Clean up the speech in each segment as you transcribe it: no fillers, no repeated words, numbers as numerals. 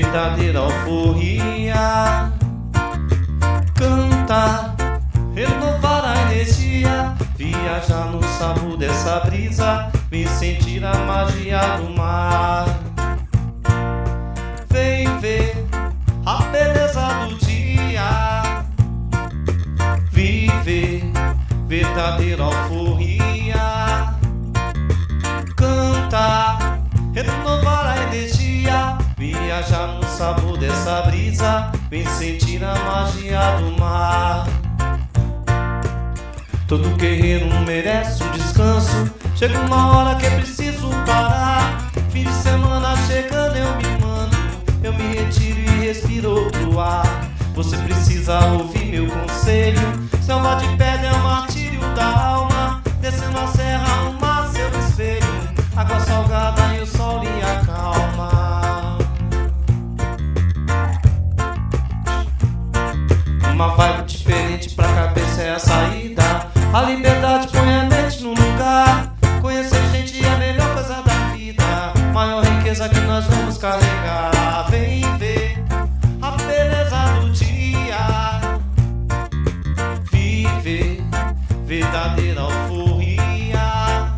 verdadeira alforria. Cantar, renovar a energia, viajar no sabor dessa brisa, vem sentir a magia do mar. Vem ver a beleza do dia, viver verdadeira alforria. Cantar, renovar a energia, viajar no sabor dessa brisa, vem sentir a magia do mar. Todo guerreiro merece um descanso, chega uma hora que é preciso parar. Fim de semana chegando eu me mando, eu me retiro e respiro outro ar. Você precisa ouvir meu conselho, selva de pedra é o martírio da alma. Descendo a serra, o mar seu espelho, água salgada e o sol lhe acalma. Uma vibe diferente pra cabeça é a saída. A liberdade põe a mente no lugar. Conhecer gente é a melhor coisa da vida, maior riqueza que nós vamos carregar. Vem ver a beleza do dia, viver verdadeira alforria.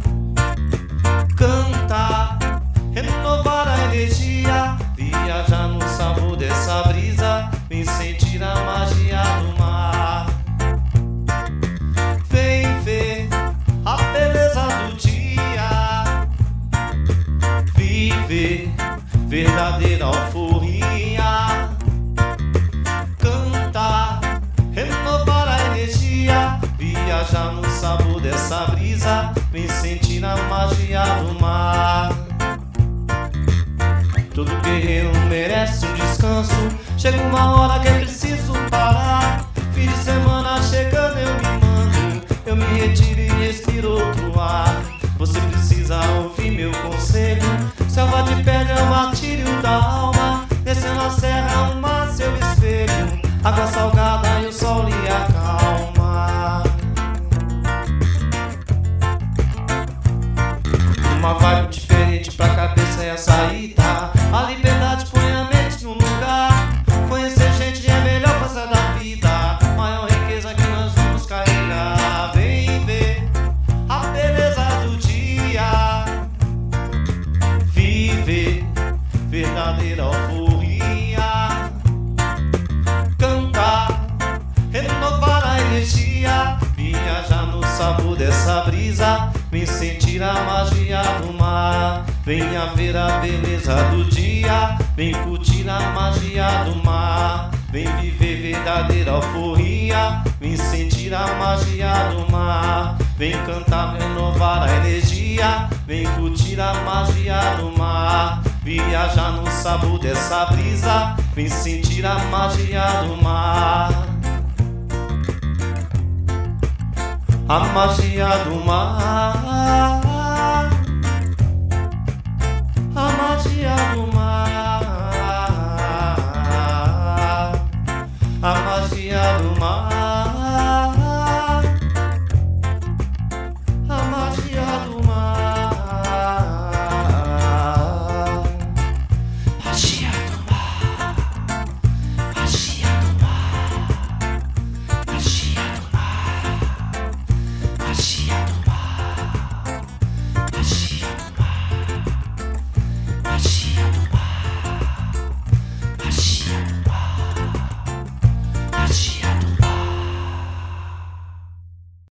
Cantar, renovar a energia, viajar no sabor dessa brisa, vem sentir a magia do mar. Vem ver a beleza do dia, viver verdadeira alforria. Cantar, renovar a energia, viajar no sabor dessa brisa, vem sentir a magia do mar. Todo guerreiro merece um descanso, chega uma hora que é preciso parar. Fim de semana chegando eu me mando, eu me retiro e respiro outro ar. Você precisa ouvir meu conselho, selva de pedra é o martírio da alma. Descendo a serra, o mar seu espelho, água salgada e o sol lhe acalma. Uma vibe diferente pra cabeça é a saída. A liberdade põe a mente no lugar. Conhecer gente é a melhor coisa da vida, maior riqueza que nós vamos carregar. Vem ver a beleza do dia, viver verdadeira alforria. Cantar, renovar a energia, viajar no sabor dessa brisa, vem sentir a magia do mar. Venha ver a beleza do dia, vem curtir a magia do mar. Vem viver verdadeira alforria, vem sentir a magia do mar. Vem cantar, renovar a energia, vem curtir a magia do mar. Viajar no sabor dessa brisa, vem sentir a magia do mar. A magia do mar.